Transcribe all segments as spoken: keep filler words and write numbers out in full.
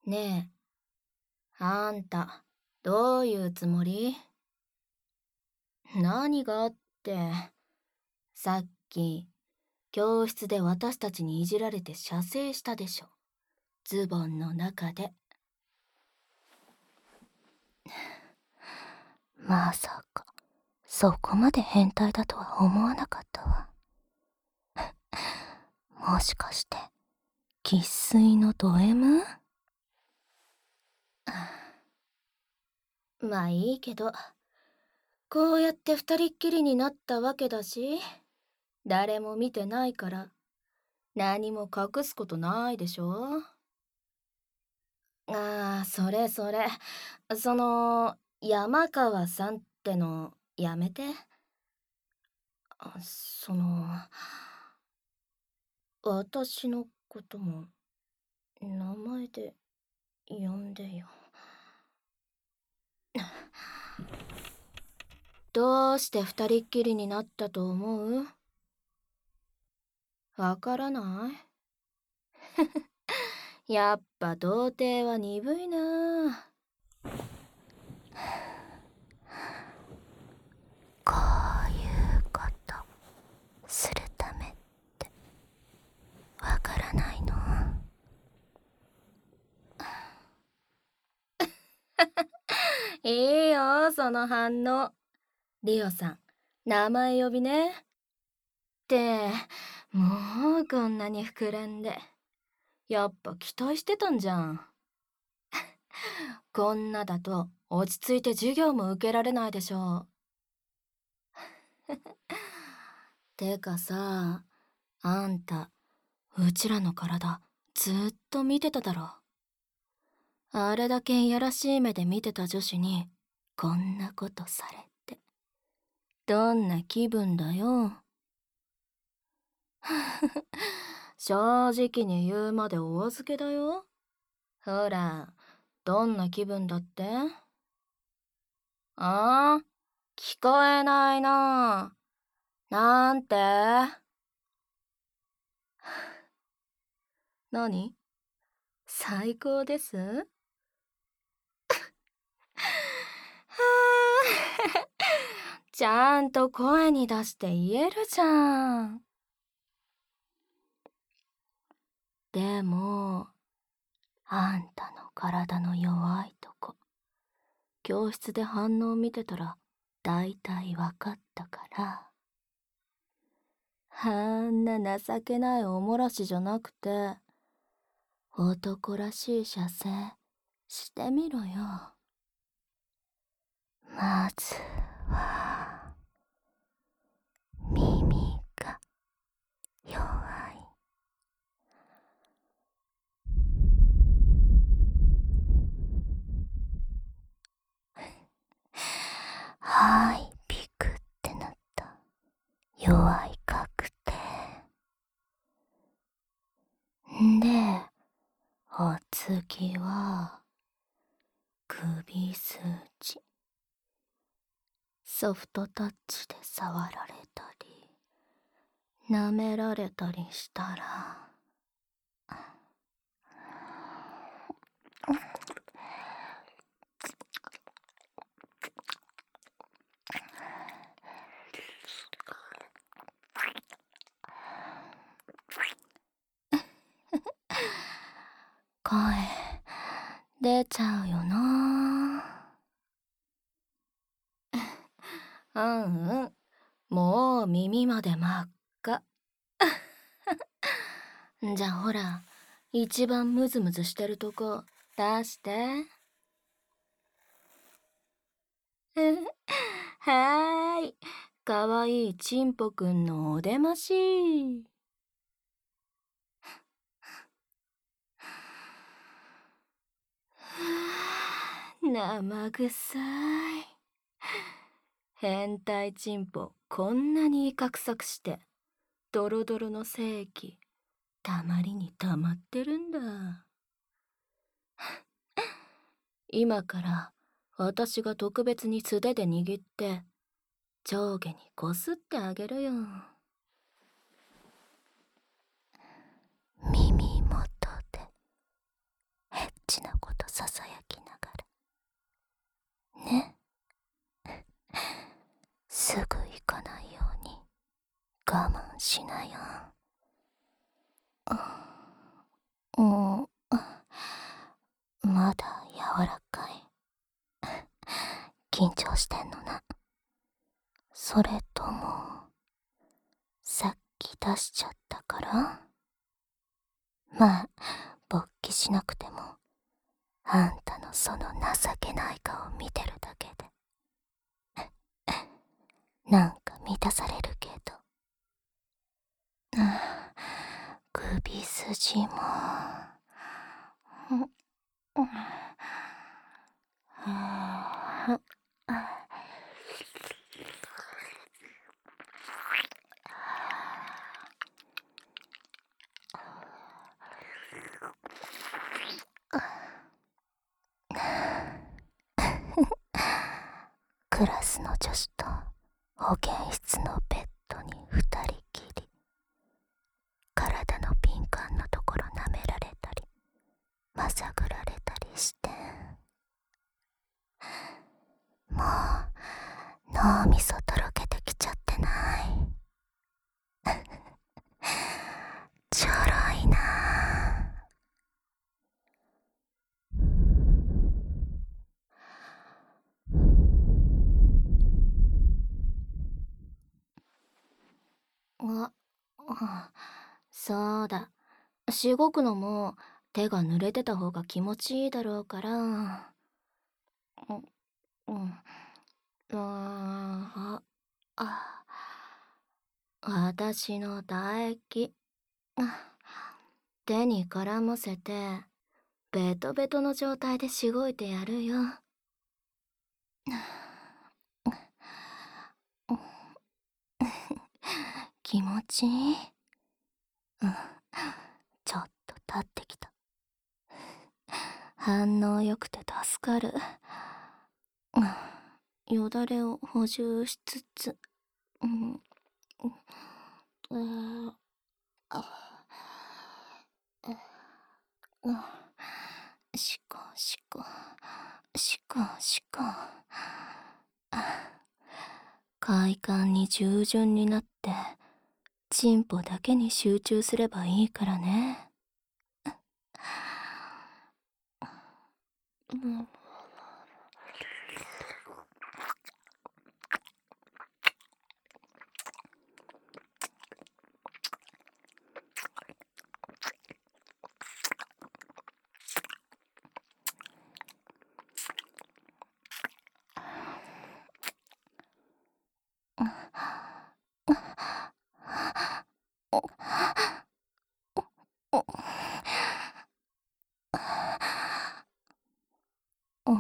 ねえ、あんた、どういうつもり？何がって、さっき、教室で私たちにいじられて射精したでしょ。ズボンの中で。 まさか、そこまで変態だとは思わなかったわ。もしかして、生粋のド M？ まあいいけど、こうやって二人っきりになったわけだし、誰も見てないから、何も隠すことないでしょ。ああ、それそれ。その、山川さんっての、やめて。あその、私のことも、名前で呼んでよ。どうして二人っきりになったと思う？わからない？やっぱ童貞は鈍いな。 こういうことするためってわからないの？ いいよ、その反応。リオさん、名前呼びね。って、もうこんなに膨らんで。やっぱ期待してたんじゃん。こんなだと落ち着いて授業も受けられないでしょう。てかさ、あんた、うちらの体ずっと見てただろ。あれだけいやらしい目で見てた女子にこんなことされて。どんな気分だよ。正直に言うまでお預けだよ。ほら、どんな気分だって？ああ、聞こえないな。なんて？何？最高です？はあちゃんと声に出して言えるじゃん。でも、あんたの体の弱いとこ、教室で反応見てたらだいたいわかったから。あんな情けないおもらしじゃなくて、男らしい射精してみろよ。 まずは、耳が弱い。はい、ピクってなった。弱い確定。んで、お次は、首筋。ソフトタッチで触られたり、舐められたりしたら、声出ちゃうよな。 うんうん。もう耳まで真っ赤。じゃあほら、一番ムズムズしてるとこ出して。はーい。かわいいチンポくんのお出まし。生臭い。変態チンポこんなに威嚇作してドロドロの精液たまりにたまってるんだ。今から私が特別に素手で握って上下にこすってあげるよ。 耳元でエッチなさやきながらね。すぐ行かないように我慢しなよ。うん、まだ柔らかい。緊張してんのな。それともさっき出しちゃったから？まあ勃起しなくてもあんたのその情けない顔見てるだけでなんか満たされるけど。首筋もクラスの女子と保健室のベッドに二人きり。体の敏感なところ舐められたりまさぐられたりして、もう脳みそとろけてきちゃってない？ちょろいなあ、あそうだ。しごくのも手が濡れてた方が気持ちいいだろうから。うん、うん、あ、あ、私の唾液。あ手に絡ませて、ベトベトの状態でしごいてやるよ。気持ちいい？うん、ちょっと立ってきた。反応良くて助かる。うん、よだれを補充しつつ、うん、うん、あ、うん、しこしこ、しこしこ。快感に従順になって、チンポだけに集中すればいいからね。うん、うん、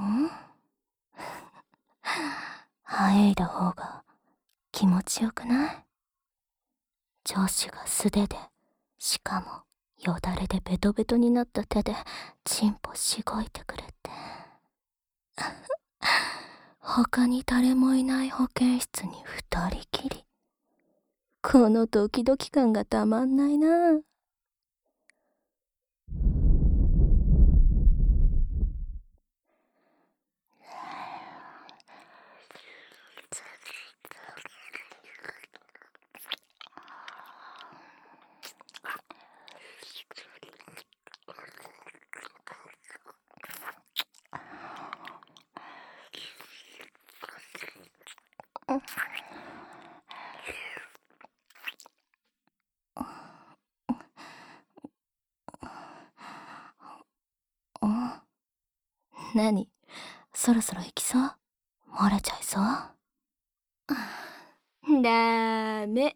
吐いた方が気持ちよくない？上司が素手で、しかもよだれでベトベトになった手でチンポしごいてくれて。他に誰もいない保健室に二人きり。このドキドキ感がたまんないな。何？そろそろ行きそう？漏れちゃいそう？ダメ。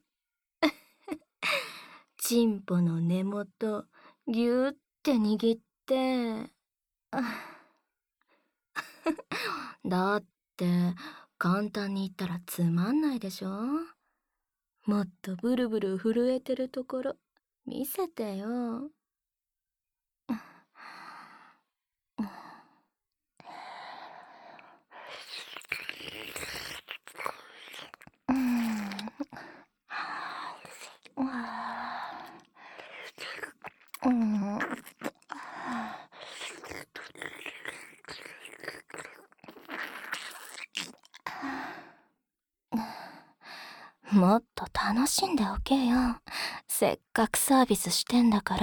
チンポの根元ぎゅーって握って。だって簡単に言ったらつまんないでしょ。もっとブルブル震えてるところ見せてよ。 もっと楽しんでおけよ。せっかくサービスしてんだから。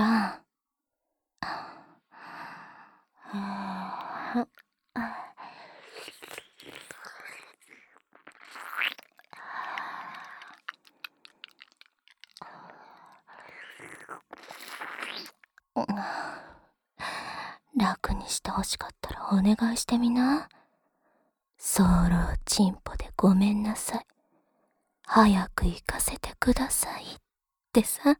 楽にしてほしかったらお願いしてみな。早漏チンポでごめんなさい。早く行かせてくださいってさ。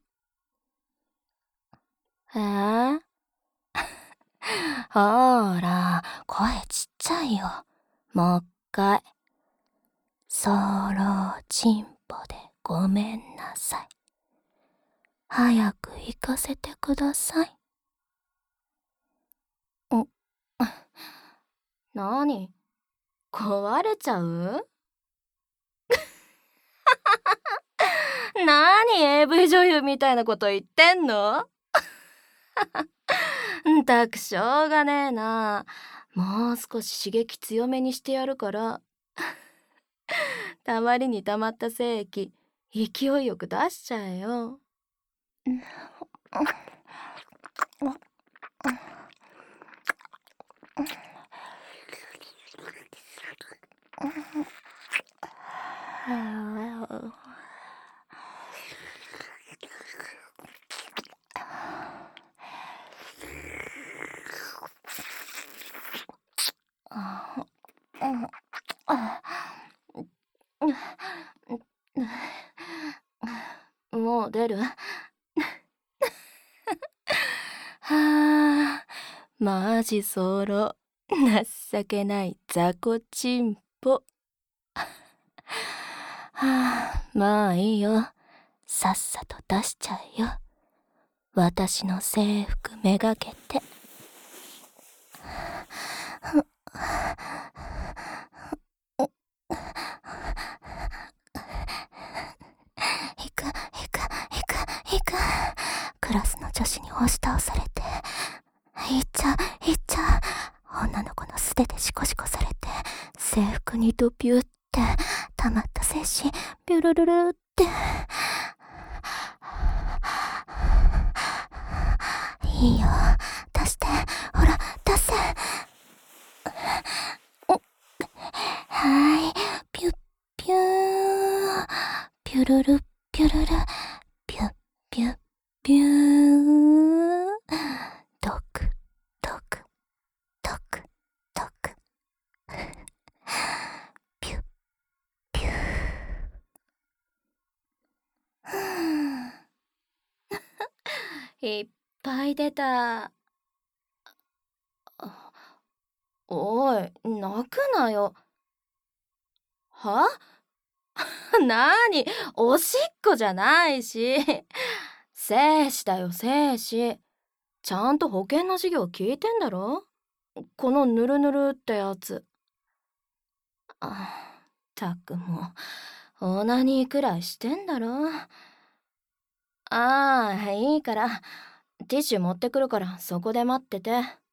えー、ほーら、声ちっちゃいよ。もう一回。早漏チンポでごめんなさい。早く行かせてください。んなに、壊れちゃう？なに エーブイ 女優みたいなこと言ってんの？ったくしょうがねえな。もう少し刺激強めにしてやるから。たまりにたまった精液勢いよく出しちゃえよ。もう出る？はあ、マジソロ情けない雑魚チンポ。はあ、まあいいよ。さっさと出しちゃえよ。私の制服めがけて。行く行く行く行く。クラスの女子に押し倒されて、行っちゃう行っちゃう。女の子の素手でシコシコされて、制服にドピュって溜まった精子ビュルルルって。いいよ、出して、ほら出せ。はーい、ピュッピュー、ピュルルピュルル、ピュッピュッピュー。ドクドクドクドク。ピュッピュー。いっぱい出た。おい、泣くなよ。は？なに、おしっこじゃないし。精子だよ、精子。ちゃんと保険の授業聞いてんだろ？このぬるぬるってやつ。あったくもう、オナニーくらいしてんだろ？ああ、いいから。ティッシュ持ってくるからそこで待ってて。